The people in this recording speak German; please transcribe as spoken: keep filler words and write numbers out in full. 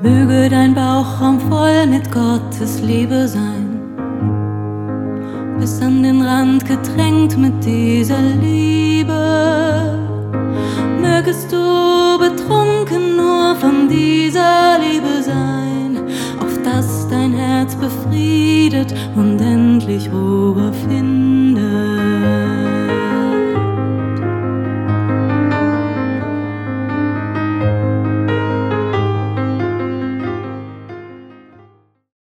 Möge dein Bauchraum voll mit Gottes Liebe sein, bis an den Rand getränkt mit dieser Liebe. Mögest du betrunken nur von dieser Liebe sein, auf dass dein Herz befriedet und endlich Ruhe findet.